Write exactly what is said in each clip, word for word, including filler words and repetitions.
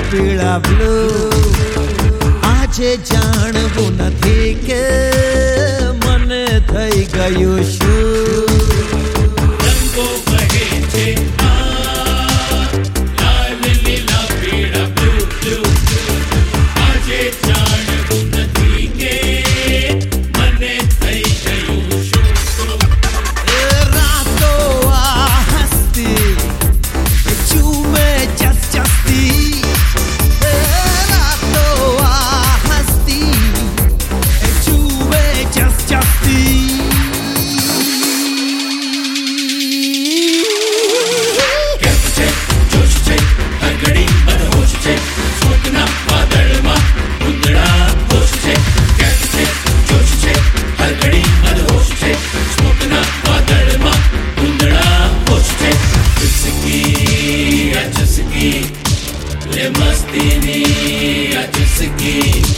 પીળા બ્લુ આજે જાણવું નથી કે મને થઈ ગયું શું રંગો કહે છે આ લાલ લીલા પીળા બ્લુ બ્લુ આજે જાણવું નથી કે મને થઈ ગયું શું રાતો આ હસતી ચૂમે જસ જસતી રાતો આ હસતી ચૂમે જસ જસતી કેફ છે જોશ છે હર ઘડી મદહોશ છે સ્વપ્ના વાદળમાં ઉંદડા હોશ છે કેફ છે જોશ છે હર ઘડી મદહોશ છે સ્વપ્ના વાદળમાં ઉંદડા હોશ છે ચુસ્કી આ ચુસ્કી લે મસ્તીની આ ચુસ્કી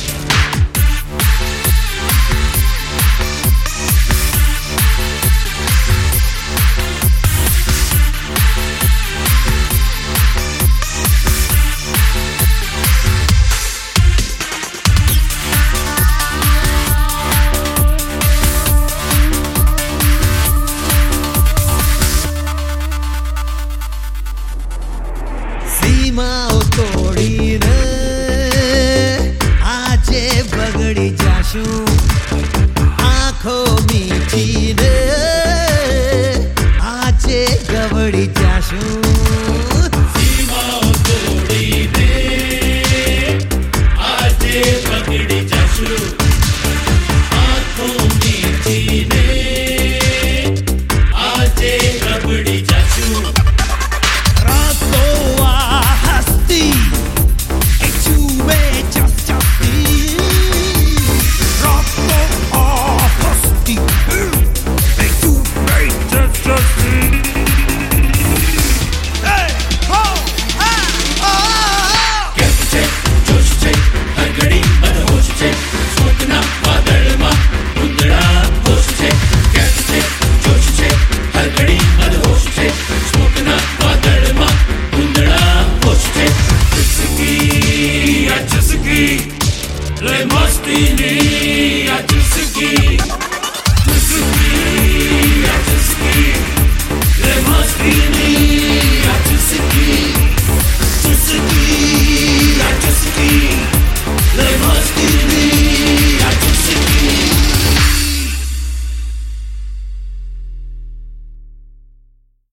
સીમાઓ તોડીને આજે બગડી જાશું આંખો મીચીને આજે ગવડી જાશું सीमाओं तोड़ीने आजे पकड़ी जाशु आँखों मीचीने आजे रबड़ी जाशु रातो आ हस्ती चूमे जस जसती रातो आ हस्ती चूमे जस जसती Hey ho ha oh Kaif छे जोश छे हर घड़ी मदहोश छे स्वप्ना वादळમાં ઉંદડા હોશ છે कैफ छे जोश छे हर घड़ी मदहोश छे स्वप्ना वादळમાં ઉંદડા હોશ छे चुस्की आ चुस्की ले मस्तीनी